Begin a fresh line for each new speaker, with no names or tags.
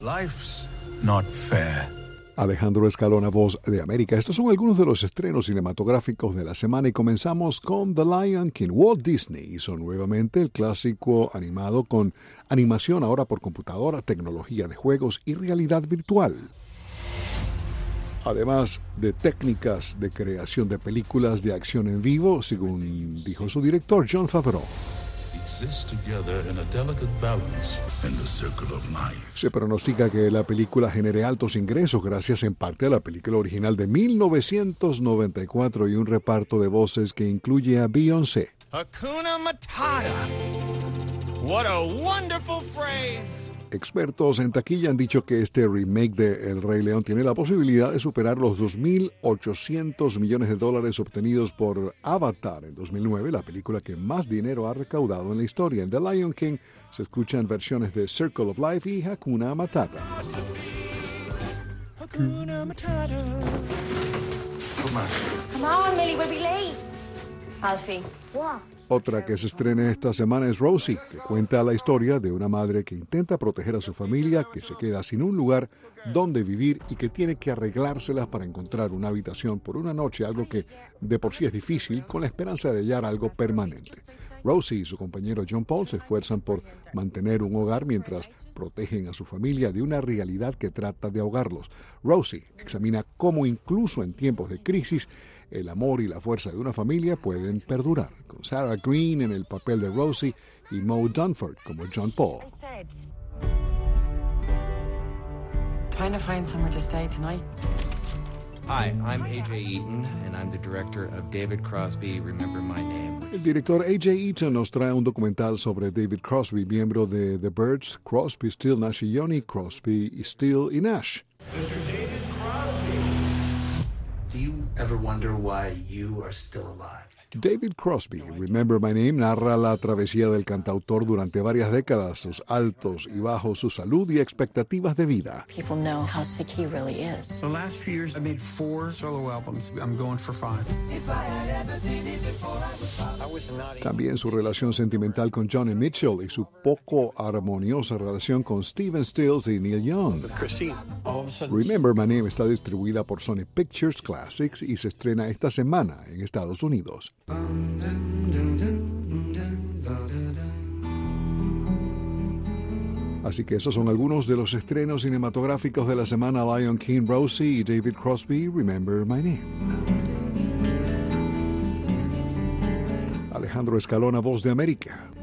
Life's not fair.
Alejandro Escalona, Voz de América. Estos son algunos de los estrenos cinematográficos de la semana y comenzamos con The Lion King. Walt Disney hizo nuevamente el clásico animado con animación ahora por computadora, tecnología de juegos y realidad virtual. Además de técnicas de creación de películas de acción en vivo, según dijo su director Jon Favreau. Se pronostica que la película genere altos ingresos gracias en parte a la película original de 1994 y un reparto de voces que incluye a Beyoncé.
Hakuna Matata. What a wonderful phrase.
Expertos en taquilla han dicho que este remake de El Rey León tiene la posibilidad de superar los $2.800 millones obtenidos por Avatar en 2009, la película que más dinero ha recaudado en la historia. En The Lion King se escuchan versiones de Circle of Life y Hakuna Matata.
Hakuna Matata.
Come on, Millie, we'll be late. Alfie. What?
Otra que se estrena esta semana es Rosie, que cuenta la historia de una madre que intenta proteger a su familia, que se queda sin un lugar donde vivir y que tiene que arreglárselas para encontrar una habitación por una noche, algo que de por sí es difícil, con la esperanza de hallar algo permanente. Rosie y su compañero John Paul se esfuerzan por mantener un hogar mientras protegen a su familia de una realidad que trata de ahogarlos. Rosie examina cómo incluso en tiempos de crisis el amor y la fuerza de una familia pueden perdurar, con Sarah Greene en el papel de Rosie y Mo Dunford como John Paul.
Trying to find somewhere to stay tonight.
Hi, I'm A.J. Eaton, and I'm the director of David Crosby, Remember My Name.
El director A.J. Eaton nos trae un documental sobre David Crosby, miembro de The Byrds, Crosby, Still, Nash y Young, Crosby, Still y Nash.
Mr. David Crosby. Do you ever wonder why you are still alive?
David Crosby, Remember My Name, narra la travesía del cantautor durante varias décadas, sus altos y bajos, su salud y expectativas de vida.
People know how sick he really is.
The last few years, I made 4 solo albums. I'm going for 5.
También su relación sentimental con Johnny Mitchell y su poco armoniosa relación con Stephen Stills y Neil Young. Remember My Name está distribuida por Sony Pictures Classics y se estrena esta semana en Estados Unidos. Así que esos son algunos de los estrenos cinematográficos de la semana: Lion King, Rosie y David Crosby, Remember My Name. Alejandro Escalona, Voz de América.